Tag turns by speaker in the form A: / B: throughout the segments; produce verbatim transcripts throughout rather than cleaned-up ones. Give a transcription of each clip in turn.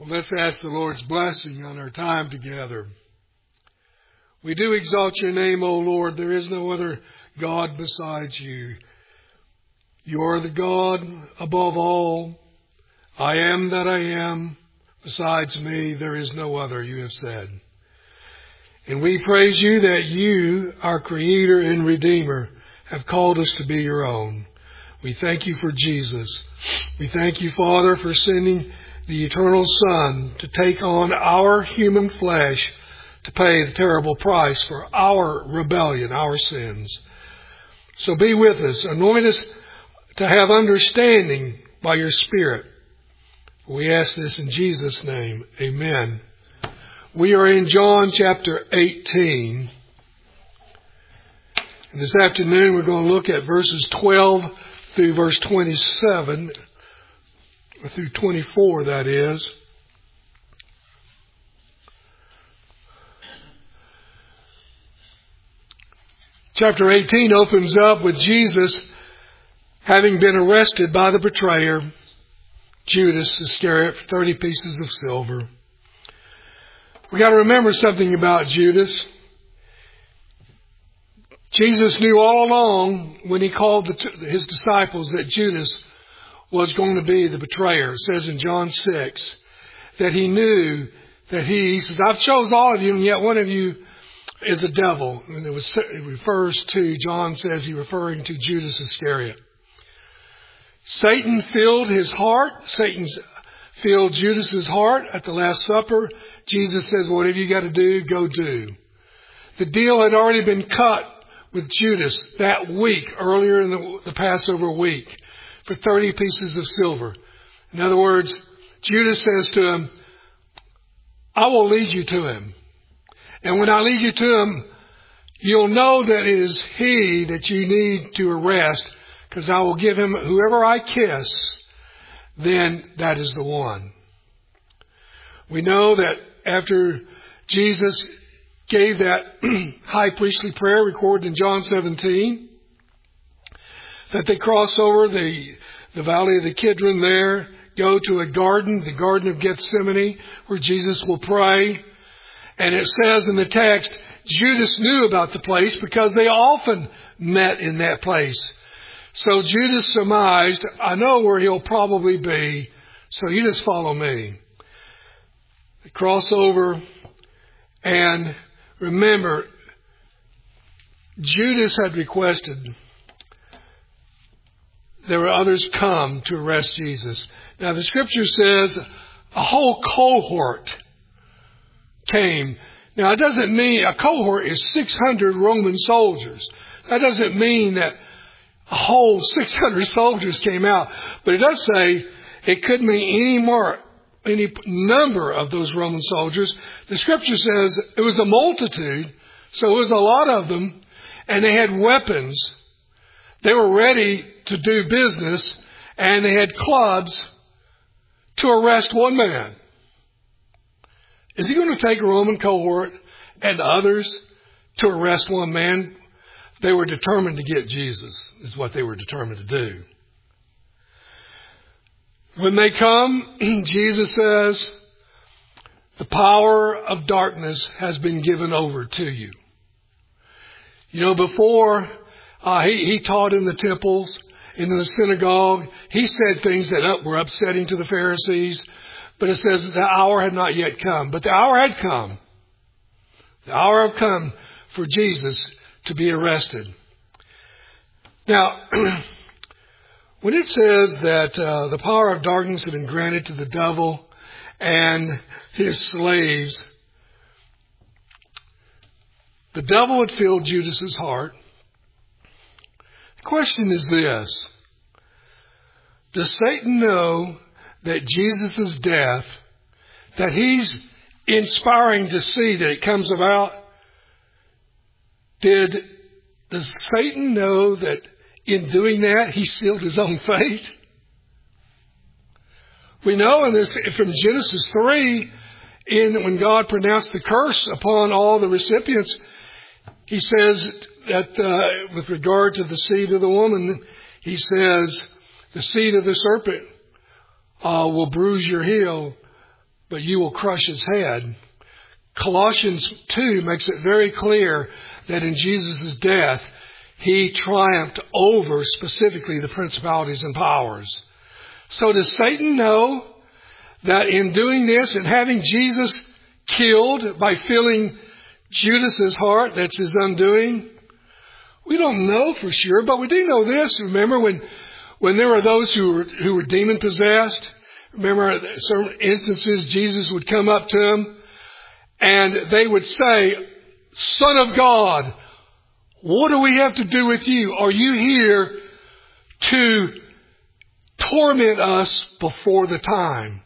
A: Well, let's ask the Lord's blessing on our time together. We do exalt your name, O Lord. There is no other God besides you. You are the God above all. I am that I am. Besides me, there is no other, you have said. And we praise you that you, our Creator and Redeemer, have called us to be your own. We thank you for Jesus. We thank you, Father, for sending the eternal Son to take on our human flesh to pay the terrible price for our rebellion, our sins. So be with us. Anoint us to have understanding by your Spirit. We ask this in Jesus' name. Amen. We are in John chapter eighteen. And this afternoon we're going to look at verses twelve through verse twenty-seven. Or through twenty-four, that is. Chapter eighteen opens up with Jesus having been arrested by the betrayer, Judas Iscariot, for thirty pieces of silver. We got to remember something about Judas. Jesus knew all along when he called the, his disciples that Judas was going to be the betrayer. It says in John six that he knew that he, he says, I've chose all of you, and yet one of you is a devil. And it, was, it refers to, John says, he referring to Judas Iscariot. Satan filled his heart. Satan filled Judas's heart at the Last Supper. Jesus says, whatever you got to do, go do. The deal had already been cut with Judas that week, earlier in the, the Passover week, for thirty pieces of silver. In other words, Judas says to him, I will lead you to him. And when I lead you to him, you'll know that it is he that you need to arrest, because I will give him whoever I kiss, then that is the one. We know that after Jesus gave that high priestly prayer recorded in John seventeen, that they cross over the, the valley of the Kidron there, go to a garden, the Garden of Gethsemane, where Jesus will pray. And it says in the text, Judas knew about the place because they often met in that place. So Judas surmised, I know where he'll probably be, so you just follow me. They cross over, and remember, Judas had requested there were others come to arrest Jesus. Now the scripture says a whole cohort came. Now it doesn't mean, a cohort is six hundred Roman soldiers. That doesn't mean that a whole six hundred soldiers came out. But it does say it could mean any more, any number of those Roman soldiers. The scripture says it was a multitude, so it was a lot of them, and they had weapons. They were ready to do business, and they had clubs to arrest one man. Is he going to take a Roman cohort and others to arrest one man? They were determined to get Jesus, is what they were determined to do. When they come, Jesus says, the power of darkness has been given over to you. You know, before uh, he, he taught in the temples, in the synagogue, he said things that were upsetting to the Pharisees. But it says the hour had not yet come. But the hour had come. The hour had come for Jesus to be arrested. Now, when it says that uh, the power of darkness had been granted to the devil and his slaves, the devil had filled Judas's heart. The question is this: does Satan know that Jesus' death, that he's inspiring to see that it comes about? Did does Satan know that in doing that he sealed his own fate? We know in this from Genesis three, in when God pronounced the curse upon all the recipients, he says that uh, with regard to the seed of the woman, he says, the seed of the serpent uh, will bruise your heel, but you will crush his head. Colossians two makes it very clear that in Jesus' death, he triumphed over specifically the principalities and powers. So does Satan know that in doing this and having Jesus killed by filling Judas's heart, that's his undoing? We don't know for sure, but we do know this. Remember when, when there were those who were, who were demon possessed? Remember certain instances Jesus would come up to them and they would say, Son of God, what do we have to do with you? Are you here to torment us before the time?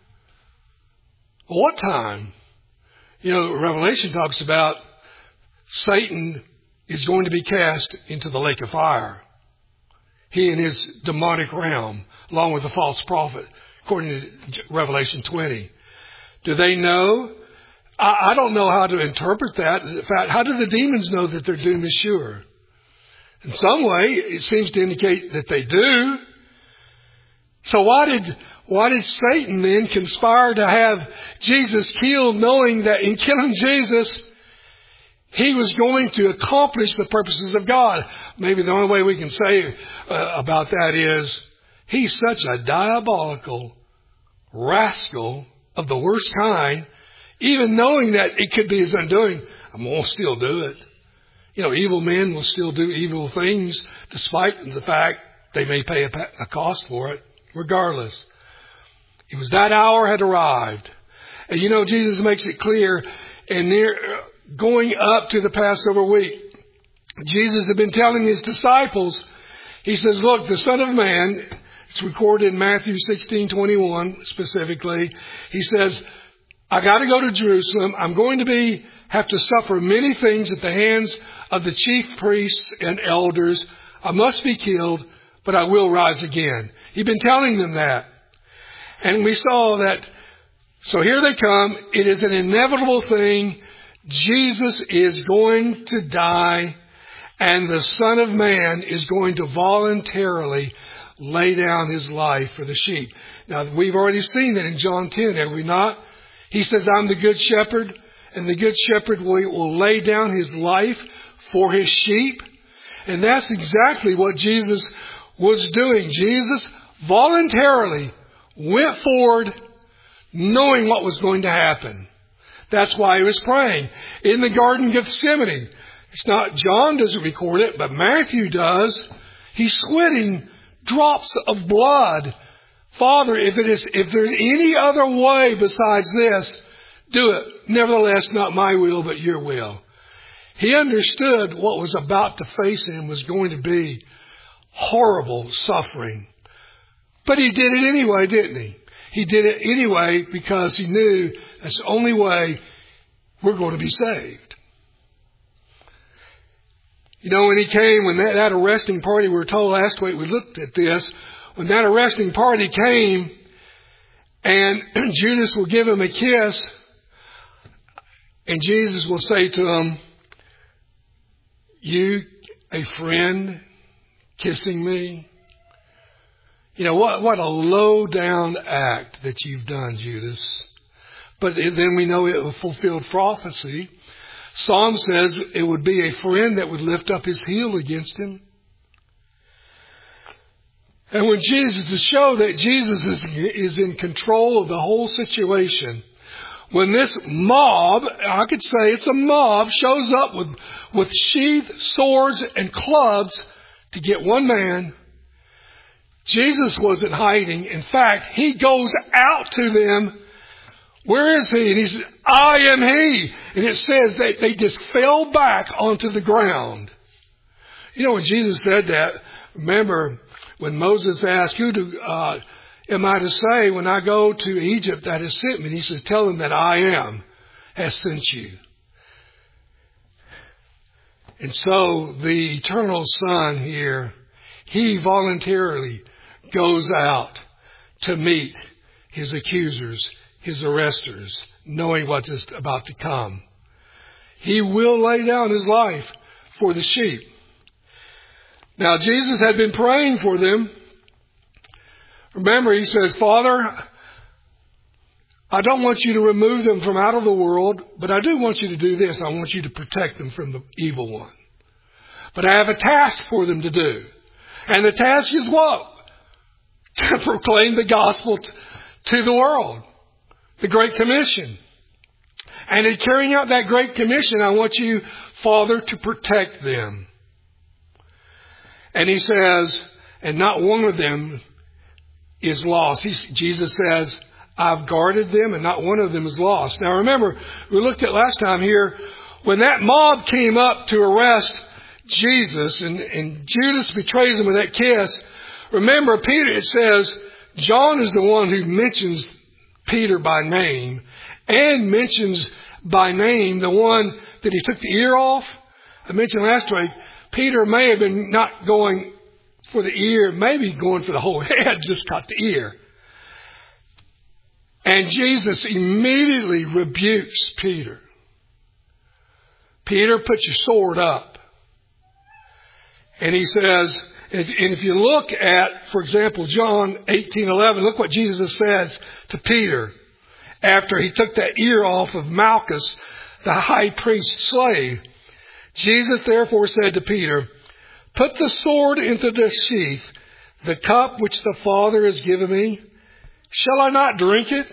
A: What time? You know, Revelation talks about Satan is going to be cast into the lake of fire. He and his demonic realm, along with the false prophet, according to Revelation twenty. Do they know? I, I don't know how to interpret that. In fact, how do the demons know that their doom is sure? In some way, it seems to indicate that they do. So why did why did Satan then conspire to have Jesus killed, knowing that in killing Jesus, he was going to accomplish the purposes of God? Maybe the only way we can say uh, about that is he's such a diabolical rascal of the worst kind, even knowing that it could be his undoing. I'm going to still do it. You know, evil men will still do evil things despite the fact they may pay a, a cost for it, regardless. It was that hour had arrived. And you know, Jesus makes it clear, and near going up to the Passover week, Jesus had been telling his disciples, he says, look, the Son of Man, it's recorded in Matthew sixteen twenty-one specifically, he says, I got to go to Jerusalem. I'm going to be have to suffer many things at the hands of the chief priests and elders. I must be killed, but I will rise again. He'd been telling them that. And we saw that. So here they come. It is an inevitable thing. Jesus is going to die, and the Son of Man is going to voluntarily lay down his life for the sheep. Now, we've already seen that in John ten, have we not? He says, I'm the good shepherd, and the good shepherd will, will lay down his life for his sheep. And that's exactly what Jesus was doing. Jesus voluntarily went forward knowing what was going to happen. That's why he was praying in the Garden of Gethsemane. It's not, John doesn't record it, but Matthew does. He's sweating drops of blood. Father, if it is, if there's any other way besides this, do it. Nevertheless, not my will, but your will. He understood what was about to face him was going to be horrible suffering. But he did it anyway, didn't he? He did it anyway because he knew that's the only way we're going to be saved. You know, when he came, when that, that arresting party, we were told last week, we looked at this, when that arresting party came and Judas will give him a kiss and Jesus will say to him, you, a friend, kissing me? You know, what, what a low down act that you've done, Judas. But then we know it fulfilled prophecy. Psalm says it would be a friend that would lift up his heel against him. And when Jesus, to show that Jesus is, is in control of the whole situation, when this mob, I could say it's a mob, shows up with, with sheath, swords, and clubs to get one man, Jesus wasn't hiding. In fact, he goes out to them. Where is he? And he says, I am he. And it says that they just fell back onto the ground. You know, when Jesus said that, remember when Moses asked, who do, uh, am I to say when I go to Egypt that has sent me? And he says, tell them that I am has sent you. And so the eternal Son here, he voluntarily goes out to meet his accusers, his arresters, knowing what is about to come. He will lay down his life for the sheep. Now, Jesus had been praying for them. Remember, he says, Father, I don't want you to remove them from out of the world, but I do want you to do this. I want you to protect them from the evil one. But I have a task for them to do. And the task is what? To proclaim the gospel t- to the world. The Great Commission. And in carrying out that Great Commission, I want you, Father, to protect them. And he says, and not one of them is lost. He, Jesus says, I've guarded them and not one of them is lost. Now remember, we looked at last time here, when that mob came up to arrest Jesus and, and Judas betrays him with that kiss, remember Peter, it says, John is the one who mentions Peter by name and mentions by name the one that he took the ear off. I mentioned last week, Peter may have been not going for the ear, maybe going for the whole head, just got the ear. And Jesus immediately rebukes Peter. Peter, put your sword up. And he says, and if you look at, for example, John eighteen eleven, look what Jesus says to Peter after he took that ear off of Malchus, the high priest's slave. Jesus therefore said to Peter, put the sword into the sheath, the cup which the Father has given me. Shall I not drink it?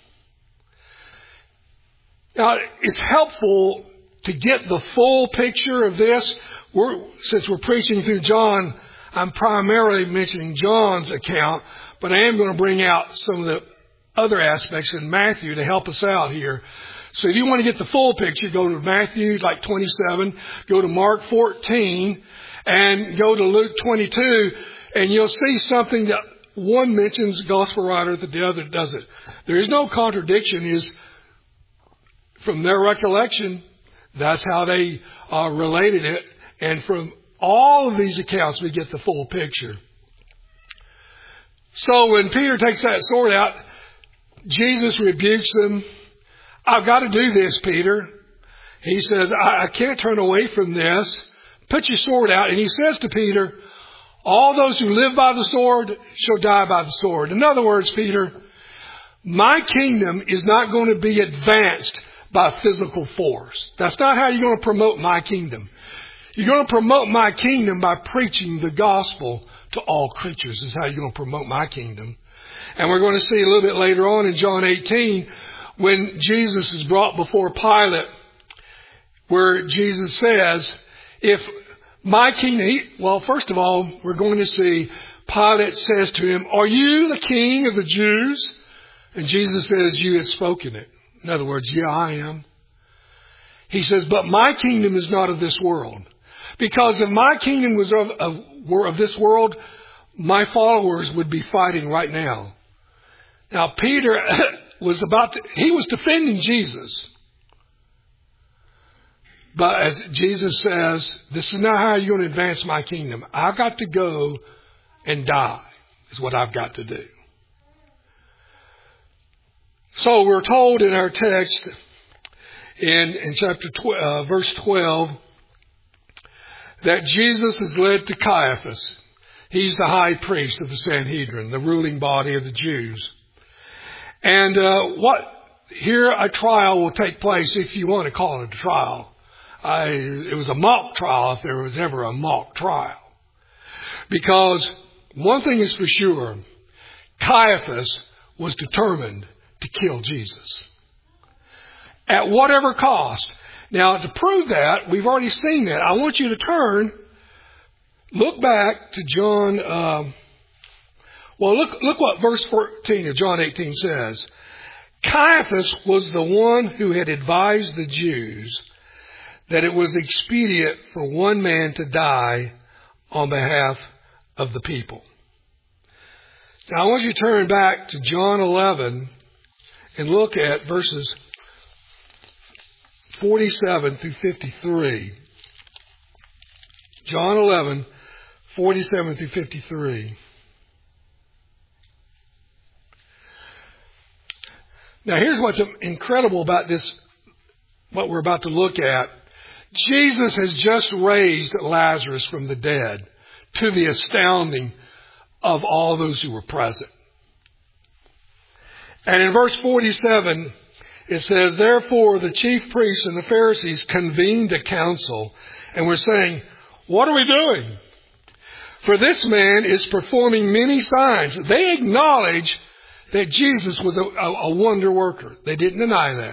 A: Now, it's helpful to get the full picture of this. We're, since we're preaching through John, I'm primarily mentioning John's account, but I am going to bring out some of the other aspects in Matthew to help us out here. So if you want to get the full picture, go to Matthew like twenty-seven, go to Mark fourteen, and go to Luke twenty-two, and you'll see something that one mentions gospel writer that the other doesn't. There is no contradiction. Is from their recollection, that's how they uh, related it. And from all of these accounts, we get the full picture. So when Peter takes that sword out, Jesus rebukes him. I've got to do this, Peter. He says, I, I can't turn away from this. Put your sword out. And he says to Peter, all those who live by the sword shall die by the sword. In other words, Peter, my kingdom is not going to be advanced by physical force. That's not how you're going to promote my kingdom. You're going to promote my kingdom by preaching the gospel to all creatures. Is how you're going to promote my kingdom. And we're going to see a little bit later on in John eighteen, when Jesus is brought before Pilate, where Jesus says, if my kingdom, he, well, first of all, we're going to see Pilate says to him, are you the king of the Jews? And Jesus says, you have spoken it. In other words, yeah, I am. He says, but my kingdom is not of this world. Because if my kingdom was of, of, were of this world, my followers would be fighting right now. Now, Peter was about to, he was defending Jesus. But as Jesus says, this is not how you're going to advance my kingdom. I've got to go and die is what I've got to do. So we're told in our text in, in chapter twelve, uh, verse twelve, that Jesus is led to Caiaphas. He's the high priest of the Sanhedrin, the ruling body of the Jews. And uh, what here a trial will take place, if you want to call it a trial. I, it was a mock trial if there was ever a mock trial. Because one thing is for sure, Caiaphas was determined to kill Jesus. At whatever cost. Now, to prove that, we've already seen that. I want you to turn, look back to John, um, well, look, look what verse fourteen of John eighteen says. Caiaphas was the one who had advised the Jews that it was expedient for one man to die on behalf of the people. Now, I want you to turn back to John eleven and look at verses forty-seven through fifty-three. John eleven, forty-seven through fifty-three. Now, here's what's incredible about this, what we're about to look at. Jesus has just raised Lazarus from the dead, to the astounding of all those who were present. And in verse forty-seven, it says, therefore the chief priests and the Pharisees convened a council and were saying, what are we doing? For this man is performing many signs. They acknowledge that Jesus was a, a, a wonder worker. They didn't deny that.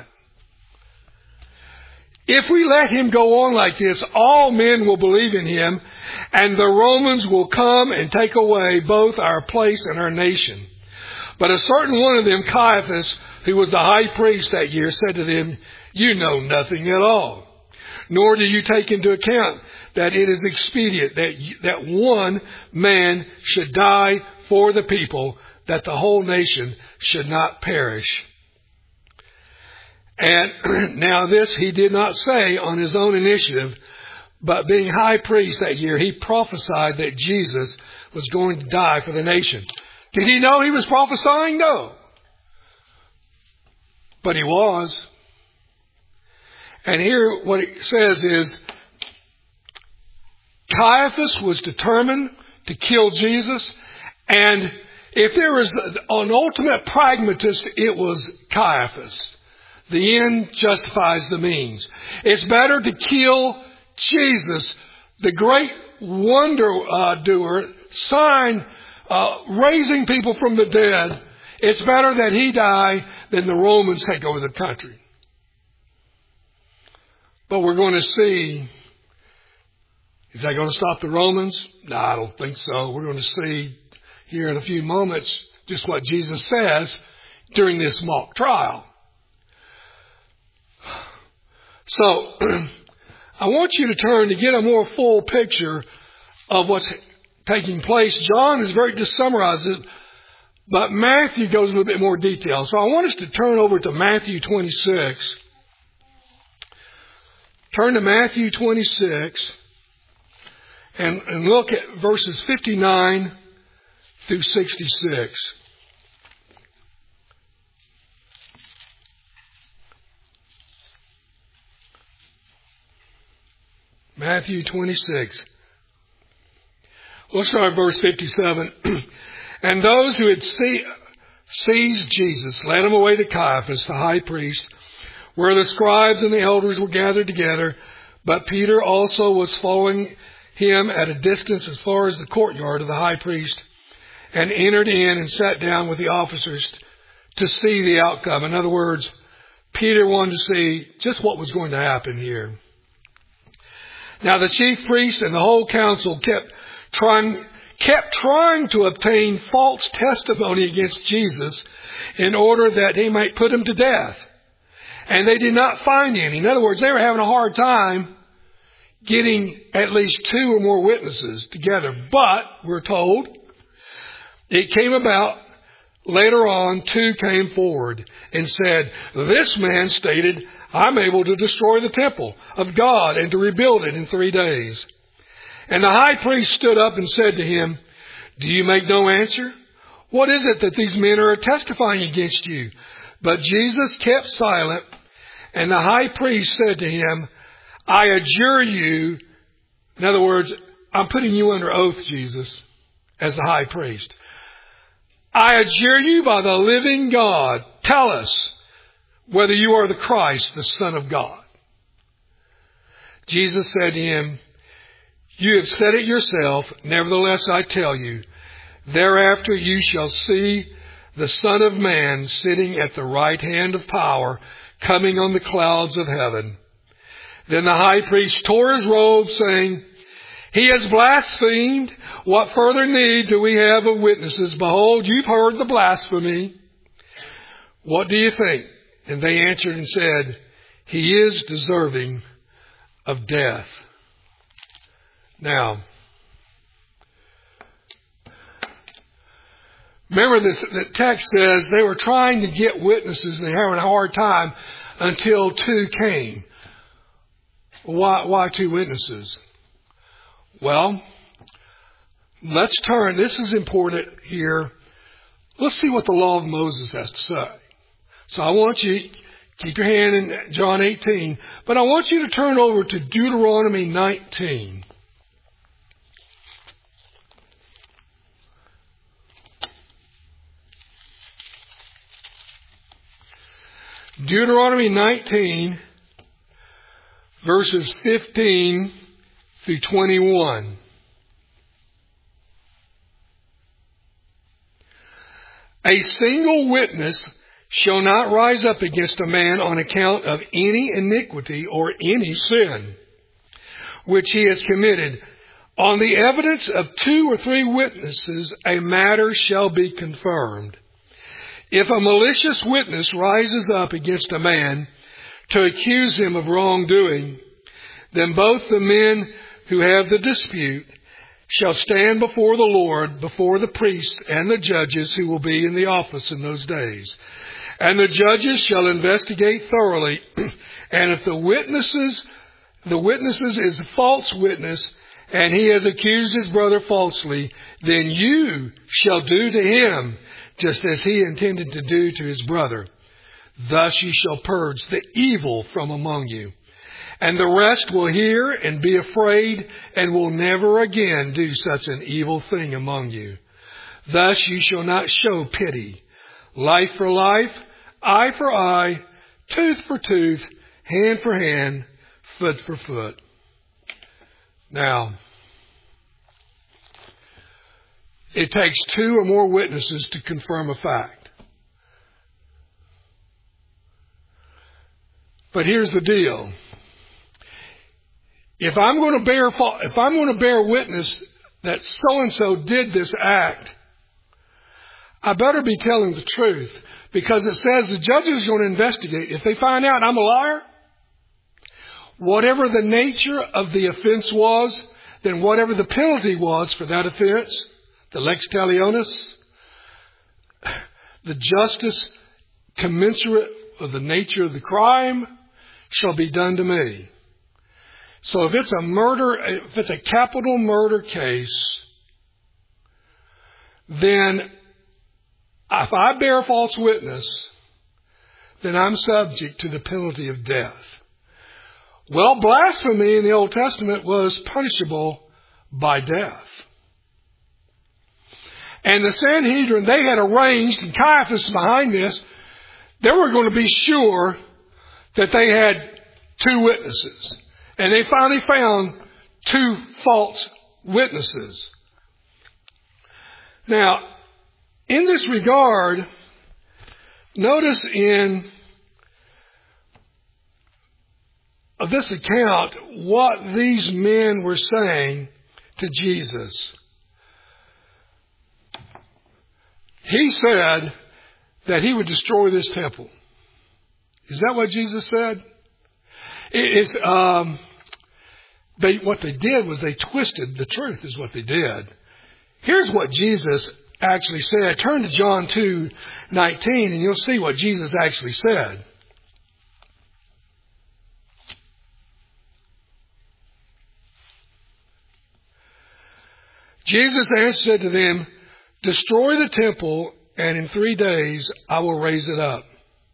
A: If we let him go on like this, all men will believe in him, and the Romans will come and take away both our place and our nation. But a certain one of them, Caiaphas, who was the high priest that year, said to them, you know nothing at all, nor do you take into account that it is expedient that that one man should die for the people, that the whole nation should not perish. And now this he did not say on his own initiative, but being high priest that year, he prophesied that Jesus was going to die for the nation. Did he know he was prophesying? No. But he was. And here what it says is, Caiaphas was determined to kill Jesus, and if there was an ultimate pragmatist, it was Caiaphas. The end justifies the means. It's better to kill Jesus, the great wonder uh, doer, sign uh, raising people from the dead. It's better that he die than the Romans take over the country. But we're going to see, is that going to stop the Romans? No, I don't think so. We're going to see here in a few moments just what Jesus says during this mock trial. So, I want you to turn to get a more full picture of what's taking place. John is very just summarized it, but Matthew goes a little bit more detail. So I want us to turn over to Matthew twenty-six. Turn to Matthew twenty-six and, and look at verses fifty-nine through sixty-six. Matthew twenty-six. Let's start at verse fifty-seven. And those who had see, seized Jesus led him away to Caiaphas, the high priest, where the scribes and the elders were gathered together. But Peter also was following him at a distance as far as the courtyard of the high priest, and entered in and sat down with the officers to see the outcome. In other words, Peter wanted to see just what was going to happen here. Now the chief priest and the whole council kept trying, kept trying to obtain false testimony against Jesus in order that he might put him to death. And they did not find any. In other words, they were having a hard time getting at least two or more witnesses together. But we're told it came about later on, two came forward and said, this man stated, I'm able to destroy the temple of God and to rebuild it in three days. And the high priest stood up and said to him, do you make no answer? What is it that these men are testifying against you? But Jesus kept silent, and the high priest said to him, I adjure you, in other words, I'm putting you under oath, Jesus, as the high priest. I adjure you by the living God, tell us whether you are the Christ, the Son of God. Jesus said to him, you have said it yourself, nevertheless I tell you, thereafter you shall see the Son of Man sitting at the right hand of power, coming on the clouds of heaven. Then the high priest tore his robe, saying, he has blasphemed. What further need do we have of witnesses? Behold, you've heard the blasphemy. What do you think? And they answered and said, he is deserving of death. Now, remember this, the text says they were trying to get witnesses and they were having a hard time until two came. Why, why two witnesses? Well, let's turn. This is important here. Let's see what the law of Moses has to say. So I want you, keep your hand in John eighteen, but I want you to turn over to Deuteronomy nineteen. Deuteronomy nineteen, verses fifteen through twenty-one. A single witness shall not rise up against a man on account of any iniquity or any sin which he has committed. On the evidence of two or three witnesses, a matter shall be confirmed. If a malicious witness rises up against a man to accuse him of wrongdoing, then both the men who have the dispute shall stand before the Lord, before the priests and the judges who will be in the office in those days. And the judges shall investigate thoroughly, and if the witnesses, the witnesses is a false witness, and he has accused his brother falsely, then you shall do to him just as he intended to do to his brother. Thus you shall purge the evil from among you. And the rest will hear and be afraid, and will never again do such an evil thing among you. Thus you shall not show pity. Life for life, eye for eye, tooth for tooth, hand for hand, foot for foot. Now, it takes two or more witnesses to confirm a fact. But here's the deal. If I'm going to bear, if I'm going to bear witness that so-and-so did this act, I better be telling the truth, because it says the judges are going to investigate. If they find out I'm a liar, whatever the nature of the offense was, then whatever the penalty was for that offense, the lex talionis, the justice commensurate with the nature of the crime, shall be done to me. So if it's a murder, if it's a capital murder case, then if I bear false witness, then I'm subject to the penalty of death. Well, blasphemy in the Old Testament was punishable by death. And the Sanhedrin, they had arranged, and Caiaphas is behind this, they were going to be sure that they had two witnesses. And they finally found two false witnesses. Now, in this regard, notice in this account what these men were saying to Jesus. He said that he would destroy this temple. Is that what Jesus said? It's, um, they, what they did was they twisted the truth is what they did. Here's what Jesus actually said. Turn to John two nineteen and you'll see what Jesus actually said. Jesus answered to them, "Destroy the temple, and in three days I will raise it up."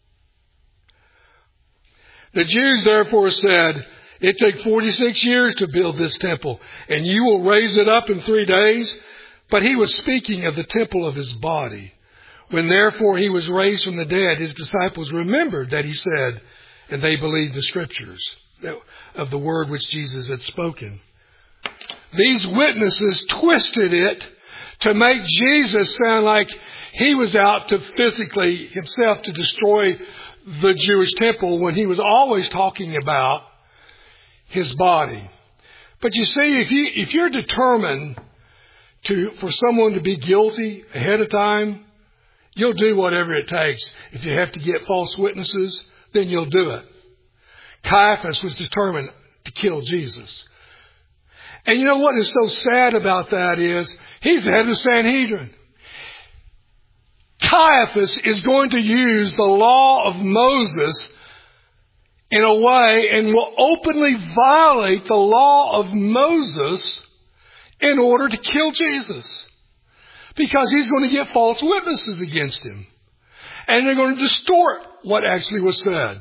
A: The Jews therefore said, "It took forty-six years to build this temple, and you will raise it up in three days?" But he was speaking of the temple of his body. When therefore he was raised from the dead, his disciples remembered that he said, and they believed the scriptures of the word which Jesus had spoken. These witnesses twisted it to make Jesus sound like he was out to physically himself to destroy the Jewish temple, when he was always talking about his body. But you see, if you if you're determined to for someone to be guilty ahead of time, you'll do whatever it takes. If you have to get false witnesses, then you'll do it. Caiaphas was determined to kill Jesus. And you know what is so sad about that is he's the head of the Sanhedrin. Caiaphas is going to use the law of Moses in a way and will openly violate the law of Moses in order to kill Jesus. Because he's going to get false witnesses against him. And they're going to distort what actually was said.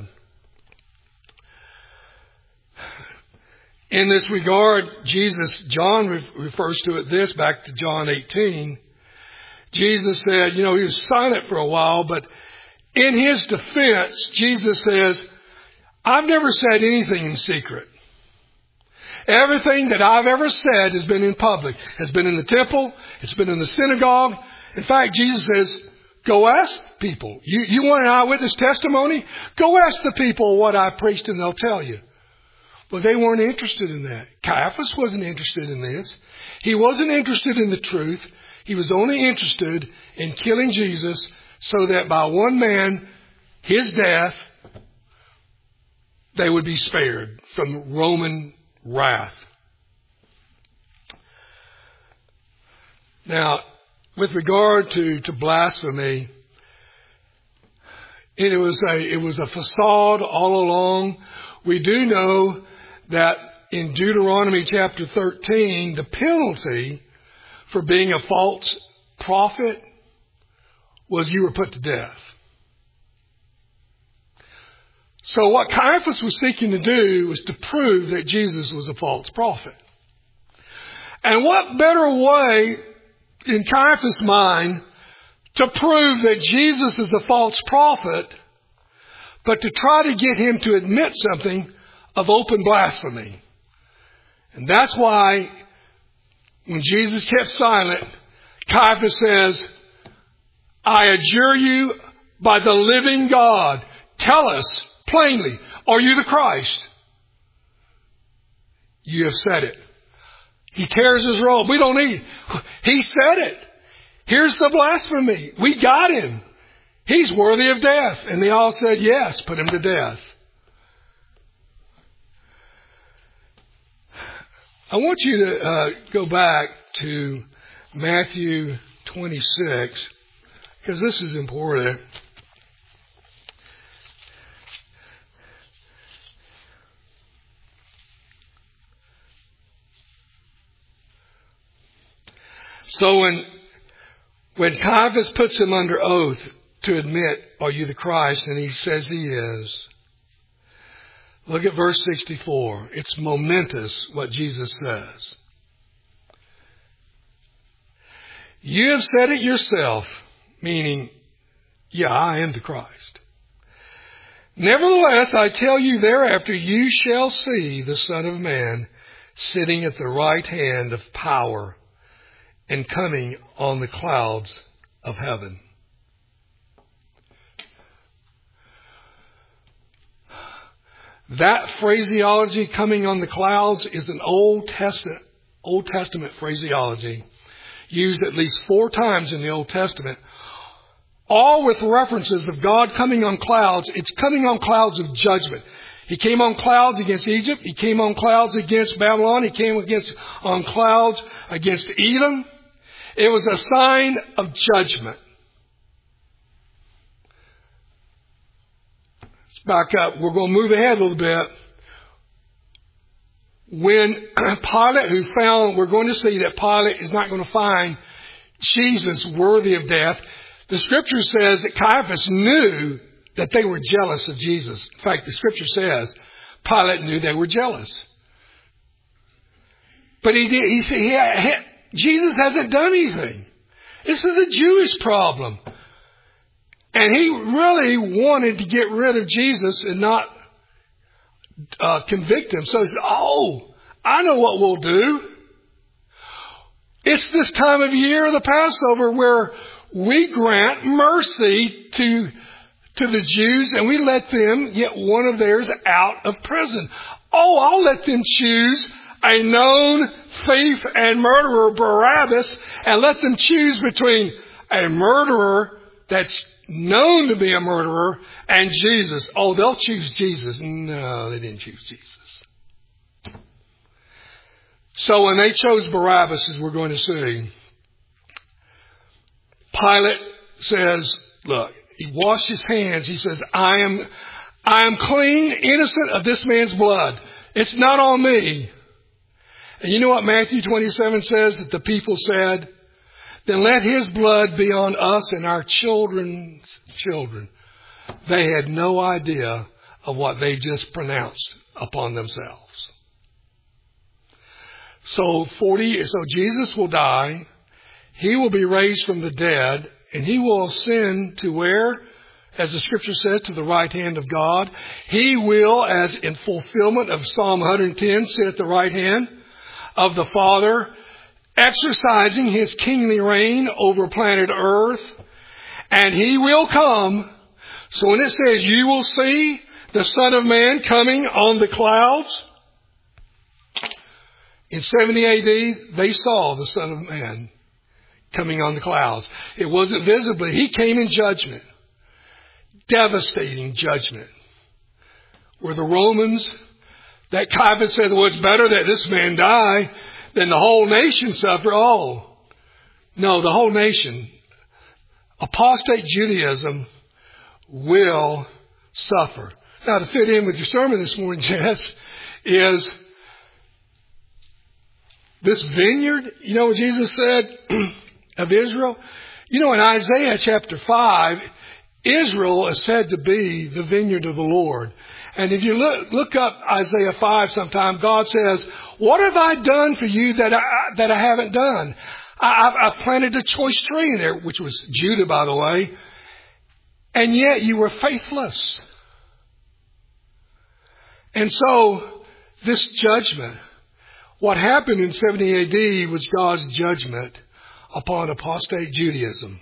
A: In this regard, Jesus, John refers to it this, back to John eighteen. Jesus said, you know, he was silent for a while, but In his defense, Jesus says, I've never said anything in secret. Everything that I've ever said has been in public, has been in the temple, it's been in the synagogue. In fact, Jesus says, go ask people. You, you want an eyewitness testimony? Go ask the people what I preached and they'll tell you. Well, they weren't interested in that. Caiaphas wasn't interested in this. He wasn't interested in the truth. He was only interested in killing Jesus so that by one man, his death, they would be spared from Roman wrath. Now, with regard to, to blasphemy, it was a it was a facade all along. We do know that in Deuteronomy chapter thirteen, the penalty for being a false prophet was you were put to death. So what Caiaphas was seeking to do was to prove that Jesus was a false prophet. And what better way, in Caiaphas' mind, to prove that Jesus is a false prophet, but to try to get him to admit something of open blasphemy. And that's why when Jesus kept silent, Caiaphas says, I adjure you by the living God, tell us plainly, are you the Christ? You have said it. He tears his robe. We don't need. He said it. Here's the blasphemy. We got him. He's worthy of death. And they all said, yes, put him to death. I want you to uh, go back to Matthew twenty-six, because this is important. So when, when Caiaphas puts him under oath to admit, are you the Christ? And he says he is. Look at verse sixty-four. It's momentous what Jesus says. You have said it yourself, meaning, yeah, I am the Christ. Nevertheless, I tell you, thereafter you shall see the Son of Man sitting at the right hand of power and coming on the clouds of heaven. That phraseology, coming on the clouds, is an Old Testament, Old Testament phraseology used at least four times in the Old Testament, all with references of God coming on clouds. It's coming on clouds of judgment. He came on clouds against Egypt. He came on clouds against Babylon. He came against on clouds against Edom. It was a sign of judgment. Let's back up. We're going to move ahead a little bit. When Pilate, who found, we're going to see that Pilate is not going to find Jesus worthy of death. The scripture says that Caiaphas knew that they were jealous of Jesus. In fact, the scripture says Pilate knew they were jealous. But he did, he said, he had, Jesus hasn't done anything. This is a Jewish problem. And he really wanted to get rid of Jesus and not uh, convict him. So he said, oh, I know what we'll do. It's this time of year of the Passover where we grant mercy to, to the Jews and we let them get one of theirs out of prison. Oh, I'll let them choose a known thief and murderer, Barabbas, and let them choose between a murderer that's known to be a murderer and Jesus. Oh, they'll choose Jesus. No, they didn't choose Jesus. So when they chose Barabbas, as we're going to see, Pilate says, look, he washed his hands. He says, I am, I am clean, innocent of this man's blood. It's not on me. And you know what Matthew twenty-seven says that the people said? Then let his blood be on us and our children's children. They had no idea of what they just pronounced upon themselves. So forty, so Jesus will die. He will be raised from the dead and he will ascend to where? as the scripture says, to the right hand of God. He will, as in fulfillment of Psalm one hundred ten, sit at the right hand of the Father, exercising his kingly reign over planet Earth. And he will come. So when it says you will see the Son of Man coming on the clouds, in seventy A D, they saw the Son of Man coming on the clouds. It wasn't visibly. He came in judgment. Devastating judgment. Where the Romans, that Caiaphas said, well, it's better that this man die than the whole nation suffer. Oh, no, the whole nation. Apostate Judaism will suffer. Now, to fit in with your sermon this morning, Jess, is this vineyard, you know what Jesus said of Israel? You know, in Isaiah chapter five, Israel is said to be the vineyard of the Lord. And if you look, look up Isaiah five sometime, God says, what have I done for you that I, that I haven't done? I, I've planted a choice tree in there, which was Judah, by the way. And yet you were faithless. And so this judgment, what happened in seventy A D was God's judgment upon apostate Judaism.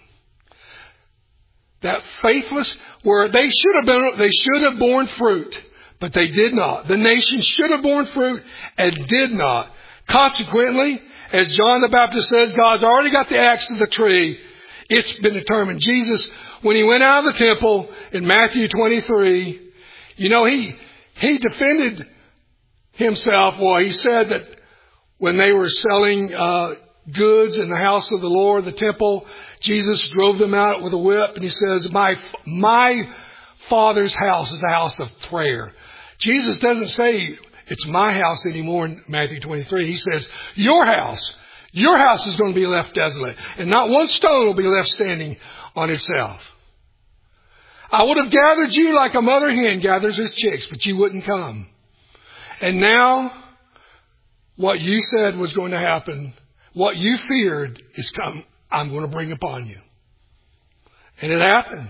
A: That faithless, where they should have been, they should have borne fruit, but they did not. The nation should have borne fruit and did not. Consequently, as John the Baptist says, God's already got the axe of the tree. It's been determined. Jesus, when he went out of the temple in Matthew twenty-three, you know, he, he defended himself. Well, he said that when they were selling uh, goods in the house of the Lord, the temple, Jesus drove them out with a whip, and he says, my, my Father's house is a house of prayer. Jesus doesn't say it's my house anymore in Matthew twenty-three. He says, your house, your house is going to be left desolate, and not one stone will be left standing on itself. I would have gathered you like a mother hen gathers her chicks, but you wouldn't come. And now, what you said was going to happen, what you feared is come, I'm going to bring upon you. And it happened.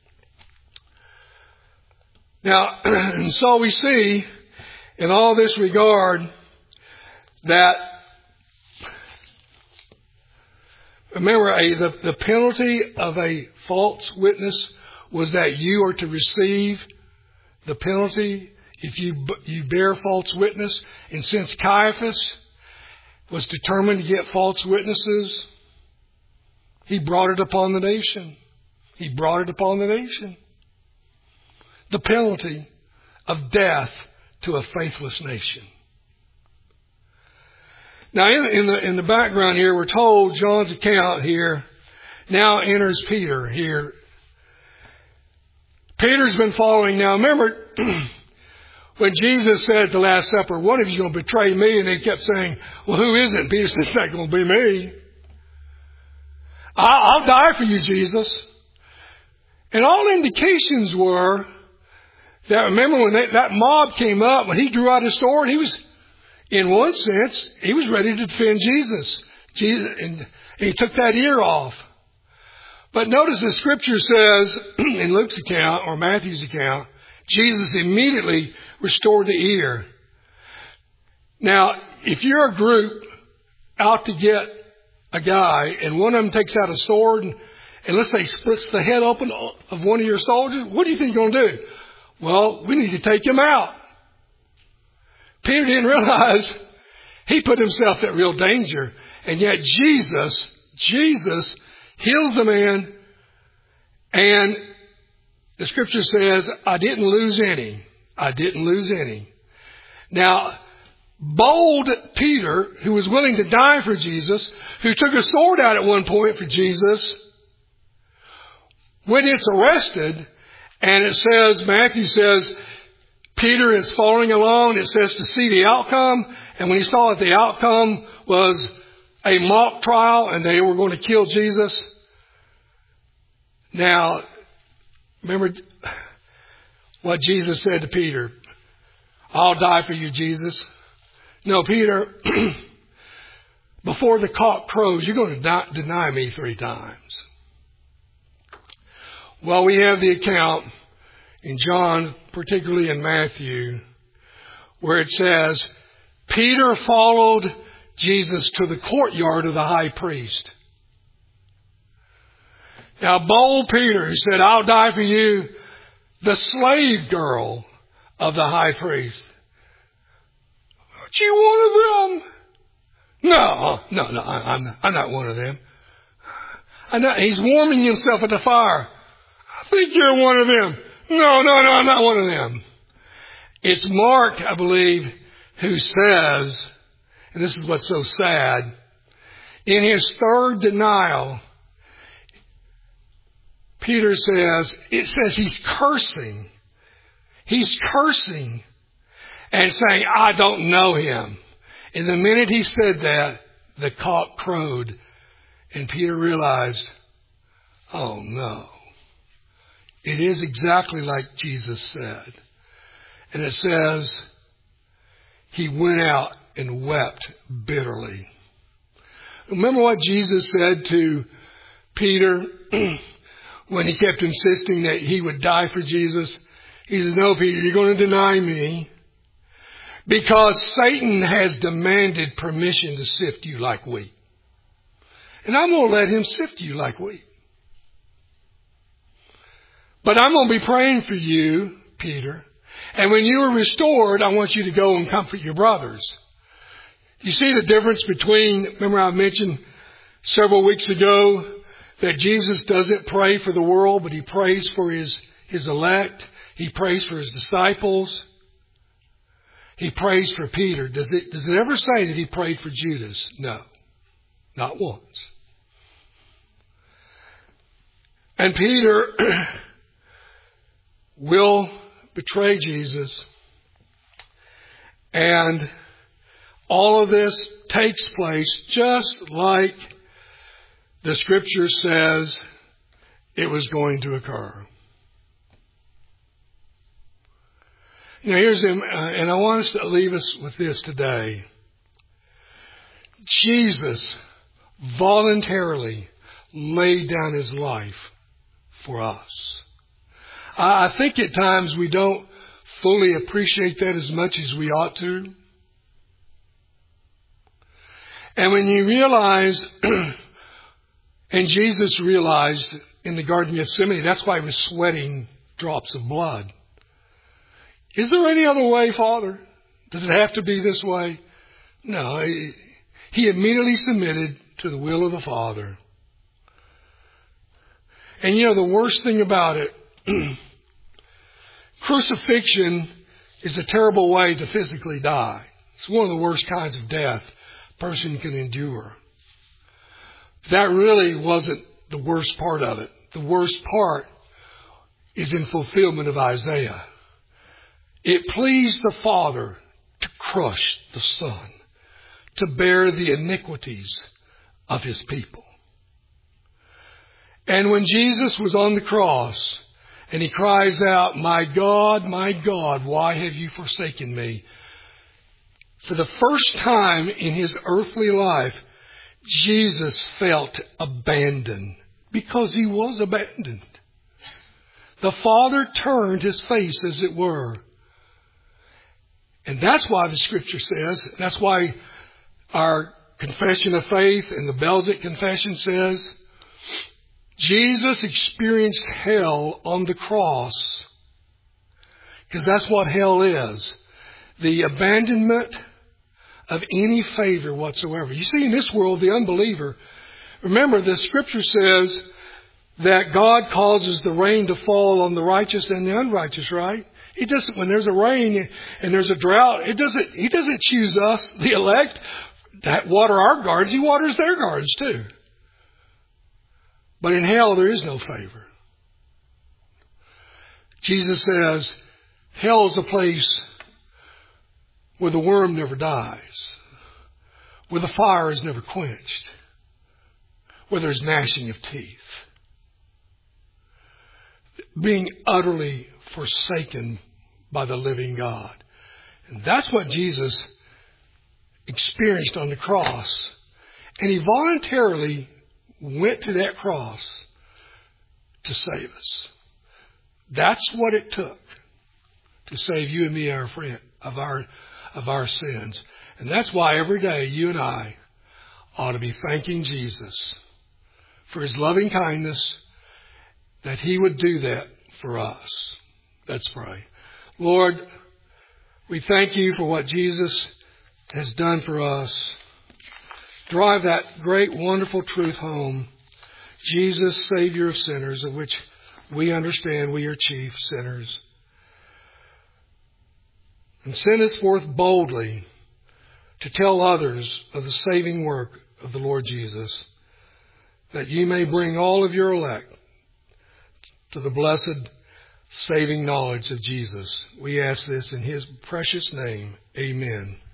A: Now, and so we see in all this regard that, remember, a, the, the penalty of a false witness was that you are to receive the penalty if you you bear false witness. And since Caiaphas was determined to get false witnesses, he brought it upon the nation. He brought it upon the nation. The penalty of death to a faithless nation. Now, in, in the in the background here, we're told John's account here now enters Peter here. Peter's been following now. Remember, when Jesus said at the Last Supper, one of you is going to betray me, and they kept saying, well, who is it? Peter said, it's not going to be me. I'll, I'll die for you, Jesus. And all indications were that, remember, when they, that mob came up, when he drew out his sword, he was, in one sense, he was ready to defend Jesus. Jesus and he took that ear off. But notice the scripture says, in Luke's account, or Matthew's account, Jesus immediately restored the ear. Now, if you're a group out to get a guy, and one of them takes out a sword, and, and let's say splits the head open of one of your soldiers, what do you think you're going to do? Well, we need to take him out. Peter didn't realize he put himself at real danger. And yet Jesus, Jesus heals the man, and the scripture says, I didn't lose any. I didn't lose any. Now, bold Peter, who was willing to die for Jesus, who took a sword out at one point for Jesus, when it's arrested, and it says, Matthew says, Peter is following along, it says to see the outcome, and when he saw that the outcome was a mock trial and they were going to kill Jesus. Now, remember what Jesus said to Peter, I'll die for you, Jesus. No, Peter, before the cock crows, you're going to deny me three times. Well, we have the account in John, particularly in Matthew, where it says, Peter followed Jesus to the courtyard of the high priest. Now, bold Peter, who said, I'll die for you, the slave girl of the high priest. Aren't you one of them? No, no, no, I, I'm, not, I'm not one of them. I'm not, he's warming himself at the fire. I think you're one of them. No, no, no, I'm not one of them. It's Mark, I believe, who says, and this is what's so sad, in his third denial, Peter says, it says he's cursing. He's cursing and saying, I don't know him. And the minute he said that, the cock crowed. And Peter realized, oh no. It is exactly like Jesus said. And it says, he went out and wept bitterly. Remember what Jesus said to Peter when he kept insisting that he would die for Jesus? He says, no, Peter, you're going to deny me because Satan has demanded permission to sift you like wheat. And I'm going to let him sift you like wheat. But I'm going to be praying for you, Peter. And when you are restored, I want you to go and comfort your brothers. You see the difference between, remember I mentioned several weeks ago that Jesus doesn't pray for the world, but he prays for his, his elect. He prays for his disciples. He prays for Peter. Does it, does it ever say that he prayed for Judas? No, not once. And Peter will betray Jesus. And all of this takes place just like the scripture says it was going to occur. You know, here's him, uh, and I want us to leave us with this today. Jesus voluntarily laid down his life for us. I think at times we don't fully appreciate that as much as we ought to. And when you realize, and Jesus realized in the Garden of Gethsemane, that's why he was sweating drops of blood. Is there any other way, Father? Does it have to be this way? No, he, he immediately submitted to the will of the Father. And you know, the worst thing about it, crucifixion is a terrible way to physically die. It's one of the worst kinds of death a person can endure. That really wasn't the worst part of it. The worst part is in fulfillment of Isaiah. It pleased the Father to crush the Son, to bear the iniquities of his people. And when Jesus was on the cross and he cries out, my God, my God, why have you forsaken me? For the first time in his earthly life, Jesus felt abandoned because he was abandoned. The Father turned his face, as it were. And that's why the scripture says, that's why our confession of faith and the Belgic confession says, Jesus experienced hell on the cross. Because that's what hell is. The abandonment of any favor whatsoever. You see, in this world, the unbeliever, remember the scripture says that God causes the rain to fall on the righteous and the unrighteous, right? He doesn't, when there's a rain and there's a drought, it doesn't, he doesn't choose us, the elect, to water our gardens. He waters their gardens too. But in hell, there is no favor. Jesus says, hell is a place where the worm never dies, where the fire is never quenched, where there's gnashing of teeth. Being utterly forsaken by the living God. And that's what Jesus experienced on the cross. And he voluntarily went to that cross to save us. That's what it took to save you and me, our friend, of our of our sins. And that's why every day you and I ought to be thanking Jesus for his loving kindness, that he would do that for us. Let's pray. Lord, we thank you for what Jesus has done for us. Drive that great, wonderful truth home. Jesus, Savior of sinners, of which we understand we are chief sinners. And send us forth boldly to tell others of the saving work of the Lord Jesus, that you may bring all of your elect to the blessed saving knowledge of Jesus. We ask this in his precious name. Amen.